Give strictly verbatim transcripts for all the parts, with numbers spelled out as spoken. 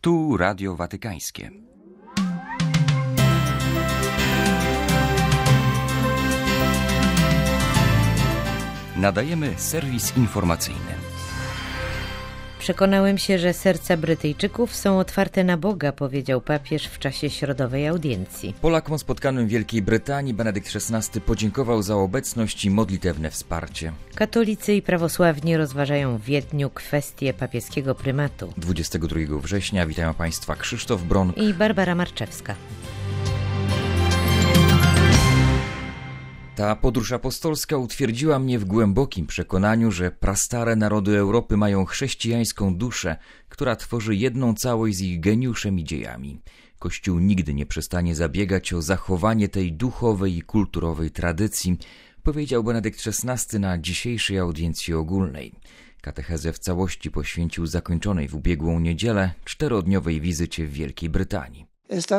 Tu Radio Watykańskie. Nadajemy serwis informacyjny. Przekonałem się, że serca Brytyjczyków są otwarte na Boga, powiedział papież w czasie środowej audiencji. Polakom spotkanym w Wielkiej Brytanii Benedykt szesnasty podziękował za obecność i modlitewne wsparcie. Katolicy i prawosławni rozważają w Wiedniu kwestię papieskiego prymatu. dwudziestego drugiego września witają Państwa Krzysztof Bron i Barbara Marczewska. Ta podróż apostolska utwierdziła mnie w głębokim przekonaniu, że prastare narody Europy mają chrześcijańską duszę, która tworzy jedną całość z ich geniuszem i dziejami. Kościół nigdy nie przestanie zabiegać o zachowanie tej duchowej i kulturowej tradycji, powiedział Benedykt szesnasty na dzisiejszej audiencji ogólnej. Katechezę w całości poświęcił zakończonej w ubiegłą niedzielę czterodniowej wizycie w Wielkiej Brytanii.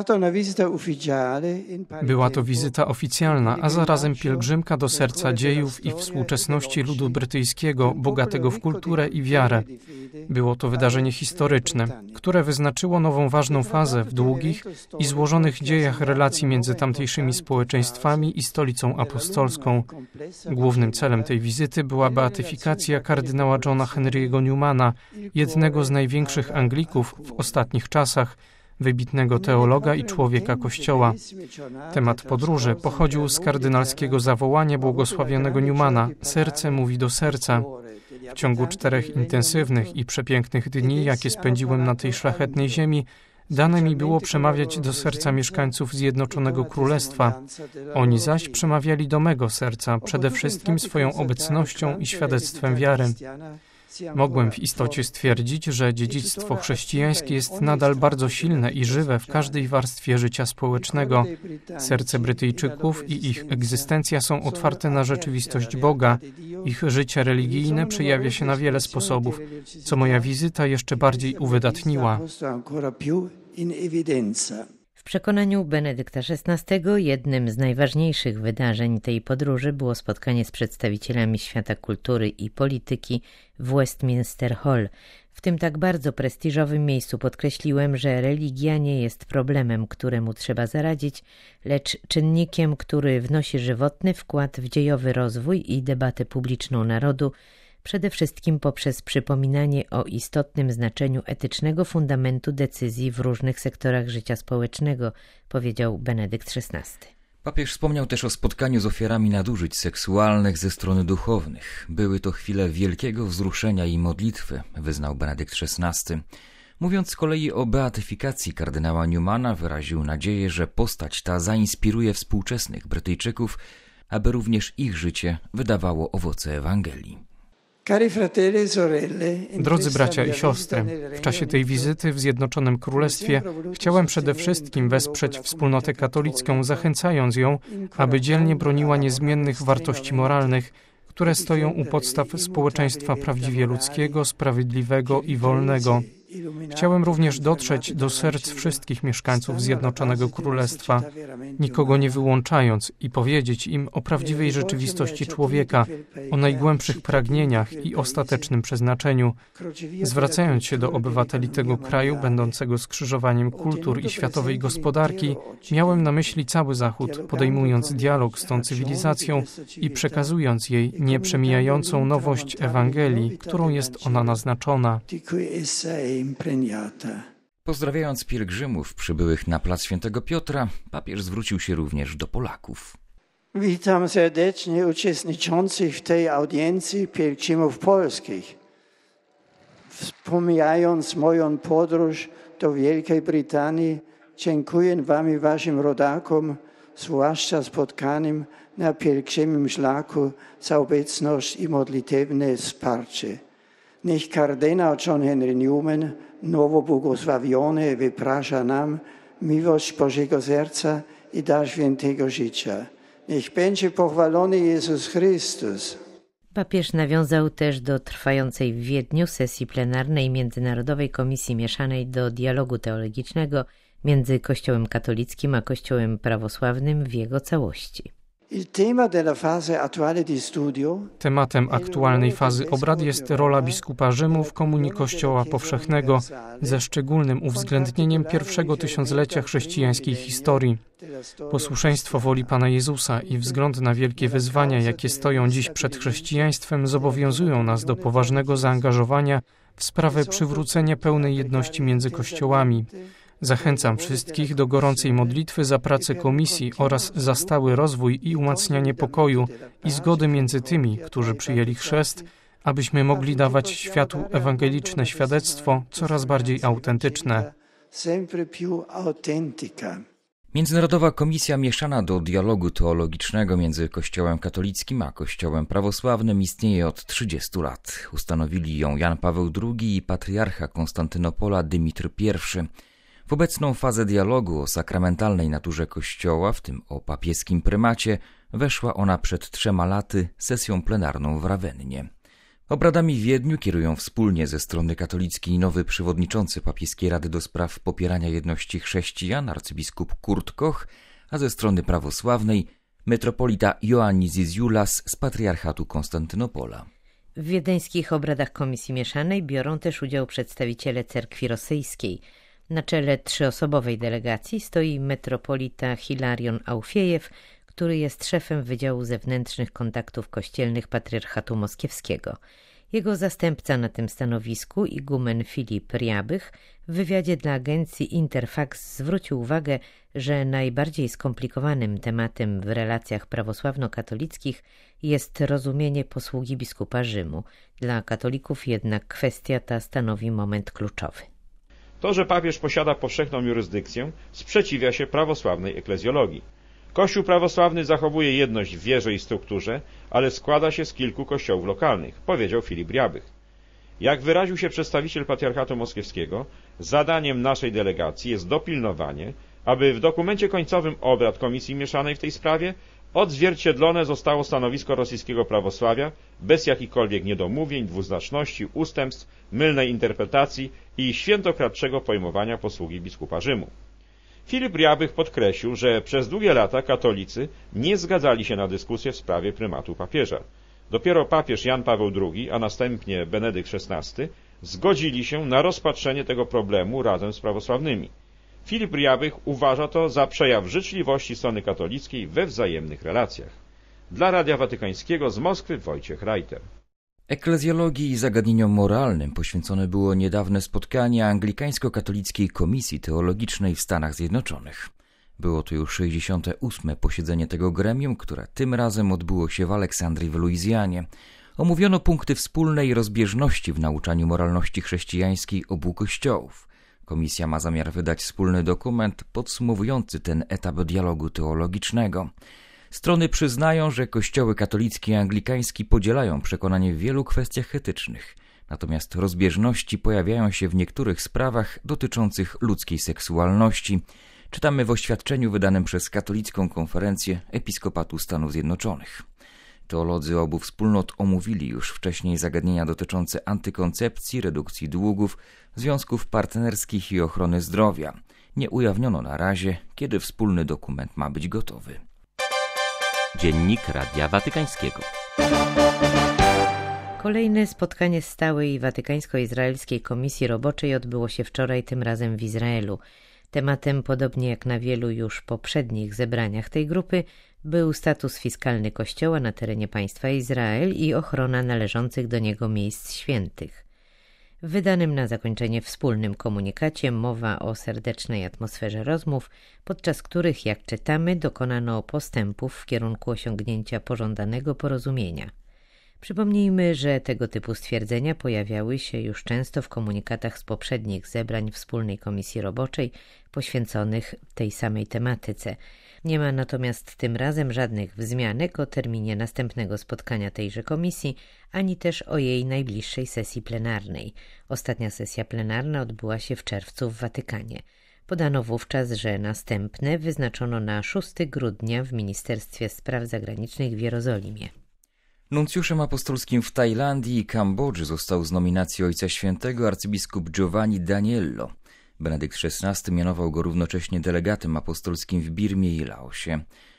Była to wizyta oficjalna, a zarazem pielgrzymka do serca dziejów i współczesności ludu brytyjskiego, bogatego w kulturę i wiarę. Było to wydarzenie historyczne, które wyznaczyło nową ważną fazę w długich i złożonych dziejach relacji między tamtejszymi społeczeństwami i stolicą apostolską. Głównym celem tej wizyty była beatyfikacja kardynała Johna Henry'ego Newmana, jednego z największych Anglików w ostatnich czasach, wybitnego teologa i człowieka Kościoła. Temat podróży pochodził z kardynalskiego zawołania błogosławionego Newmana „Serce mówi do serca”. W ciągu czterech intensywnych i przepięknych dni, jakie spędziłem na tej szlachetnej ziemi, dane mi było przemawiać do serca mieszkańców Zjednoczonego Królestwa. Oni zaś przemawiali do mego serca, przede wszystkim swoją obecnością i świadectwem wiary. Mogłem w istocie stwierdzić, że dziedzictwo chrześcijańskie jest nadal bardzo silne i żywe w każdej warstwie życia społecznego. Serce Brytyjczyków i ich egzystencja są otwarte na rzeczywistość Boga. Ich życie religijne przejawia się na wiele sposobów, co moja wizyta jeszcze bardziej uwydatniła. W przekonaniu Benedykta szesnastego jednym z najważniejszych wydarzeń tej podróży było spotkanie z przedstawicielami świata kultury i polityki w Westminster Hall. W tym tak bardzo prestiżowym miejscu podkreśliłem, że religia nie jest problemem, któremu trzeba zaradzić, lecz czynnikiem, który wnosi żywotny wkład w dziejowy rozwój i debatę publiczną narodu, przede wszystkim poprzez przypominanie o istotnym znaczeniu etycznego fundamentu decyzji w różnych sektorach życia społecznego, powiedział Benedykt szesnasty. Papież wspomniał też o spotkaniu z ofiarami nadużyć seksualnych ze strony duchownych. Były to chwile wielkiego wzruszenia i modlitwy, wyznał Benedykt szesnasty. Mówiąc z kolei o beatyfikacji kardynała Newmana, wyraził nadzieję, że postać ta zainspiruje współczesnych Brytyjczyków, aby również ich życie wydawało owoce Ewangelii. Drodzy bracia i siostry, w czasie tej wizyty w Zjednoczonym Królestwie chciałem przede wszystkim wesprzeć wspólnotę katolicką, zachęcając ją, aby dzielnie broniła niezmiennych wartości moralnych, które stoją u podstaw społeczeństwa prawdziwie ludzkiego, sprawiedliwego i wolnego. Chciałem również dotrzeć do serc wszystkich mieszkańców Zjednoczonego Królestwa, nikogo nie wyłączając, i powiedzieć im o prawdziwej rzeczywistości człowieka, o najgłębszych pragnieniach i ostatecznym przeznaczeniu. Zwracając się do obywateli tego kraju, będącego skrzyżowaniem kultur i światowej gospodarki, miałem na myśli cały Zachód, podejmując dialog z tą cywilizacją i przekazując jej nieprzemijającą nowość Ewangelii, którą jest ona naznaczona. Pozdrawiając pielgrzymów przybyłych na plac Świętego Piotra, papież zwrócił się również do Polaków. Witam serdecznie uczestniczących w tej audiencji pielgrzymów polskich. Wspomniając moją podróż do Wielkiej Brytanii, dziękuję wam i waszym rodakom, zwłaszcza spotkanym na pielgrzymim szlaku, za obecność i modlitewne wsparcie. Niech kardynał John Henry Newman, nowo błogosławiony, wyprasza nam miłość Bożego Serca i dar świętego życia. Niech będzie pochwalony Jezus Chrystus. Papież nawiązał też do trwającej w Wiedniu sesji plenarnej Międzynarodowej Komisji Mieszanej do Dialogu Teologicznego między Kościołem katolickim a Kościołem prawosławnym w jego całości. Tematem aktualnej fazy obrad jest rola biskupa Rzymu w komunii Kościoła powszechnego, ze szczególnym uwzględnieniem pierwszego tysiąclecia chrześcijańskiej historii. Posłuszeństwo woli Pana Jezusa i wzgląd na wielkie wyzwania, jakie stoją dziś przed chrześcijaństwem, zobowiązują nas do poważnego zaangażowania w sprawę przywrócenia pełnej jedności między kościołami. Zachęcam wszystkich do gorącej modlitwy za pracę komisji oraz za stały rozwój i umacnianie pokoju i zgody między tymi, którzy przyjęli chrzest, abyśmy mogli dawać światu ewangeliczne świadectwo coraz bardziej autentyczne. Międzynarodowa Komisja Mieszana do Dialogu Teologicznego między Kościołem katolickim a Kościołem prawosławnym istnieje od trzydziestu lat. Ustanowili ją Jan Paweł drugi i patriarcha Konstantynopola Dymitr pierwszy. W obecną fazę dialogu o sakramentalnej naturze Kościoła, w tym o papieskim prymacie, weszła ona przed trzema laty sesją plenarną w Rawennie. Obradami w Wiedniu kierują wspólnie ze strony katolickiej nowy przewodniczący Papieskiej Rady do Spraw Popierania Jedności Chrześcijan, arcybiskup Kurt Koch, a ze strony prawosławnej metropolita Ioannis Zizioulas z Patriarchatu Konstantynopola. W wiedeńskich obradach Komisji Mieszanej biorą też udział przedstawiciele cerkwi rosyjskiej. Na czele trzyosobowej delegacji stoi metropolita Hilarion Aufiejew, który jest szefem Wydziału Zewnętrznych Kontaktów Kościelnych Patriarchatu Moskiewskiego. Jego zastępca na tym stanowisku, igumen Filip Riabych, w wywiadzie dla agencji Interfax zwrócił uwagę, że najbardziej skomplikowanym tematem w relacjach prawosławno-katolickich jest rozumienie posługi biskupa Rzymu. Dla katolików jednak kwestia ta stanowi moment kluczowy. To, że papież posiada powszechną jurysdykcję, sprzeciwia się prawosławnej eklezjologii. Kościół prawosławny zachowuje jedność w wierze i strukturze, ale składa się z kilku kościołów lokalnych, powiedział Filip Riabych. Jak wyraził się przedstawiciel Patriarchatu Moskiewskiego, zadaniem naszej delegacji jest dopilnowanie, aby w dokumencie końcowym obrad Komisji Mieszanej w tej sprawie odzwierciedlone zostało stanowisko rosyjskiego prawosławia bez jakichkolwiek niedomówień, dwuznaczności, ustępstw, mylnej interpretacji i świętokradczego pojmowania posługi biskupa Rzymu. Filip Riabych podkreślił, że przez długie lata katolicy nie zgadzali się na dyskusję w sprawie prymatu papieża. Dopiero papież Jan Paweł drugi, a następnie Benedykt szesnasty zgodzili się na rozpatrzenie tego problemu razem z prawosławnymi. Filip Riabych uważa to za przejaw życzliwości strony katolickiej we wzajemnych relacjach. Dla Radia Watykańskiego z Moskwy Wojciech Reiter. Eklezjologii i zagadnieniom moralnym poświęcone było niedawne spotkanie Anglikańsko-Katolickiej Komisji Teologicznej w Stanach Zjednoczonych. Było to już sześćdziesiąte ósme posiedzenie tego gremium, które tym razem odbyło się w Aleksandrii w Luizjanie. Omówiono punkty wspólnej rozbieżności w nauczaniu moralności chrześcijańskiej obu kościołów. Komisja ma zamiar wydać wspólny dokument podsumowujący ten etap dialogu teologicznego. Strony przyznają, że kościoły katolicki i anglikański podzielają przekonanie w wielu kwestiach etycznych, natomiast rozbieżności pojawiają się w niektórych sprawach dotyczących ludzkiej seksualności. Czytamy w oświadczeniu wydanym przez Katolicką Konferencję Episkopatu Stanów Zjednoczonych. Teolodzy obu wspólnot omówili już wcześniej zagadnienia dotyczące antykoncepcji, redukcji długów, związków partnerskich i ochrony zdrowia. Nie ujawniono na razie, kiedy wspólny dokument ma być gotowy. Dziennik Radia Watykańskiego. Kolejne spotkanie stałej Watykańsko-Izraelskiej Komisji Roboczej odbyło się wczoraj, tym razem w Izraelu. Tematem, podobnie jak na wielu już poprzednich zebraniach tej grupy, był status fiskalny Kościoła na terenie państwa Izrael i ochrona należących do niego miejsc świętych. W wydanym na zakończenie wspólnym komunikacie mowa o serdecznej atmosferze rozmów, podczas których, jak czytamy, dokonano postępów w kierunku osiągnięcia pożądanego porozumienia. Przypomnijmy, że tego typu stwierdzenia pojawiały się już często w komunikatach z poprzednich zebrań Wspólnej Komisji Roboczej poświęconych tej samej tematyce. Nie ma natomiast tym razem żadnych wzmianek o terminie następnego spotkania tejże komisji, ani też o jej najbliższej sesji plenarnej. Ostatnia sesja plenarna odbyła się w czerwcu w Watykanie. Podano wówczas, że następne wyznaczono na szóstego grudnia w Ministerstwie Spraw Zagranicznych w Jerozolimie. Nuncjuszem apostolskim w Tajlandii i Kambodży został z nominacji Ojca Świętego arcybiskup Giovanni Daniello. Benedykt szesnasty mianował go równocześnie delegatem apostolskim w Birmie i Laosie.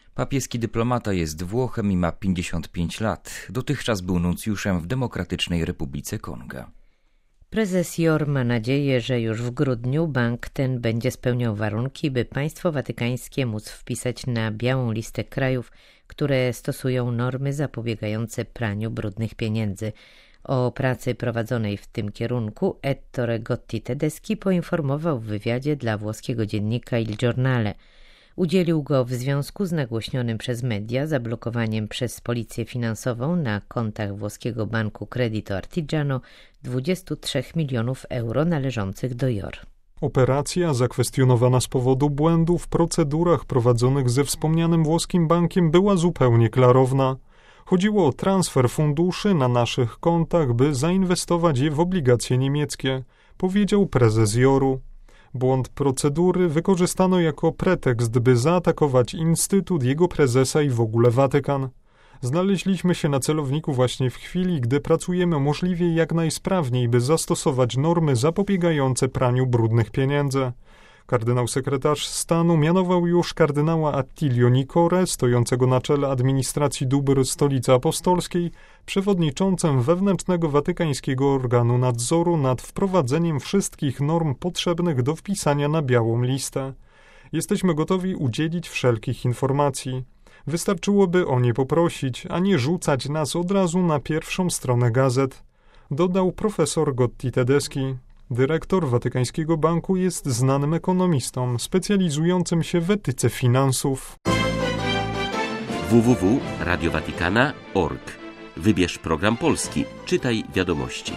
Papieski dyplomata jest Włochem i ma pięćdziesiąt pięć lat. Dotychczas był nuncjuszem w Demokratycznej Republice Konga. Prezes Jor ma nadzieję, że już w grudniu bank ten będzie spełniał warunki, by państwo watykańskie móc wpisać na białą listę krajów, które stosują normy zapobiegające praniu brudnych pieniędzy. O pracy prowadzonej w tym kierunku Ettore Gotti Tedeschi poinformował w wywiadzie dla włoskiego dziennika Il Giornale. Udzielił go w związku z nagłośnionym przez media zablokowaniem przez policję finansową na kontach włoskiego banku Credito Artigiano dwudziestu trzech milionów euro należących do Jor. Operacja zakwestionowana z powodu błędu w procedurach prowadzonych ze wspomnianym włoskim bankiem była zupełnie klarowna. Chodziło o transfer funduszy na naszych kontach, by zainwestować je w obligacje niemieckie, powiedział prezes Joru. Błąd procedury wykorzystano jako pretekst, by zaatakować Instytut, jego prezesa i w ogóle Watykan. Znaleźliśmy się na celowniku właśnie w chwili, gdy pracujemy możliwie jak najsprawniej, by zastosować normy zapobiegające praniu brudnych pieniędzy. Kardynał sekretarz stanu mianował już kardynała Attilio Nicore, stojącego na czele administracji dóbr Stolicy Apostolskiej, przewodniczącym wewnętrznego watykańskiego organu nadzoru nad wprowadzeniem wszystkich norm potrzebnych do wpisania na białą listę. Jesteśmy gotowi udzielić wszelkich informacji. Wystarczyłoby o nie poprosić, a nie rzucać nas od razu na pierwszą stronę gazet, dodał profesor Gotti Tedeschi. Dyrektor Watykańskiego Banku jest znanym ekonomistą, specjalizującym się w etyce finansów. w w w kropka radio watikana kropka org. Wybierz program polski. Czytaj wiadomości.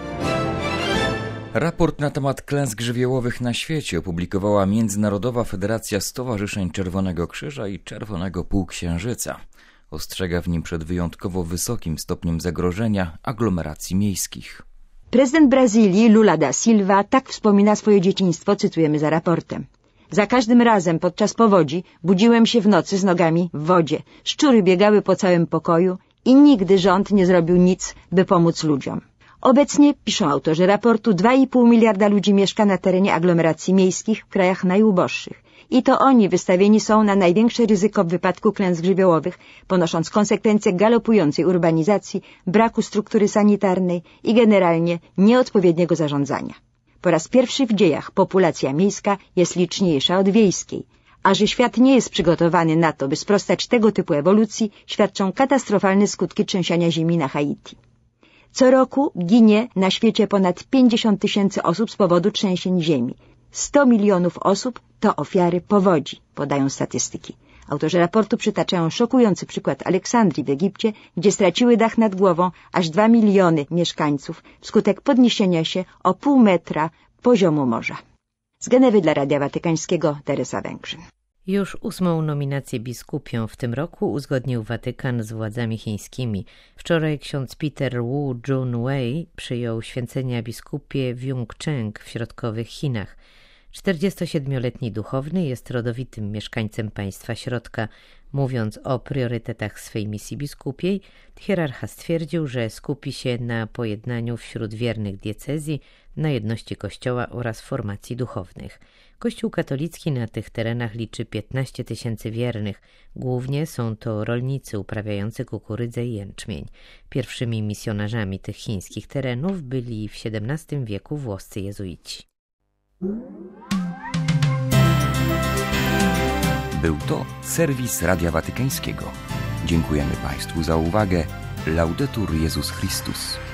Raport na temat klęsk żywiołowych na świecie opublikowała Międzynarodowa Federacja Stowarzyszeń Czerwonego Krzyża i Czerwonego Półksiężyca. Ostrzega w nim przed wyjątkowo wysokim stopniem zagrożenia aglomeracji miejskich. Prezydent Brazylii Lula da Silva tak wspomina swoje dzieciństwo, cytujemy za raportem. Za każdym razem podczas powodzi budziłem się w nocy z nogami w wodzie. Szczury biegały po całym pokoju i nigdy rząd nie zrobił nic, by pomóc ludziom. Obecnie, piszą autorzy raportu, dwa i pół miliarda ludzi mieszka na terenie aglomeracji miejskich w krajach najuboższych. I to oni wystawieni są na największe ryzyko w wypadku klęsk żywiołowych, ponosząc konsekwencje galopującej urbanizacji, braku struktury sanitarnej i generalnie nieodpowiedniego zarządzania. Po raz pierwszy w dziejach populacja miejska jest liczniejsza od wiejskiej, a że świat nie jest przygotowany na to, by sprostać tego typu ewolucji, świadczą katastrofalne skutki trzęsienia ziemi na Haiti. Co roku ginie na świecie ponad pięćdziesiąt tysięcy osób z powodu trzęsień ziemi. sto milionów osób to ofiary powodzi, podają statystyki. Autorzy raportu przytaczają szokujący przykład Aleksandrii w Egipcie, gdzie straciły dach nad głową aż dwa miliony mieszkańców wskutek podniesienia się o pół metra poziomu morza. Z Genewy dla Radia Watykańskiego Teresa Węgrzyn. Już ósmą nominację biskupią w tym roku uzgodnił Watykan z władzami chińskimi. Wczoraj ksiądz Peter Wu Junwei przyjął święcenia biskupie w Yongcheng w środkowych Chinach. czterdziestosiedmioletni duchowny jest rodowitym mieszkańcem państwa środka. Mówiąc o priorytetach swej misji biskupiej, hierarcha stwierdził, że skupi się na pojednaniu wśród wiernych diecezji, na jedności Kościoła oraz formacji duchownych. Kościół katolicki na tych terenach liczy piętnaście tysięcy wiernych. Głównie są to rolnicy uprawiający kukurydzę i jęczmień. Pierwszymi misjonarzami tych chińskich terenów byli w siedemnastym wieku włoscy jezuici. Był to serwis Radia Watykańskiego. Dziękujemy Państwu za uwagę. Laudetur Jezus Chrystus.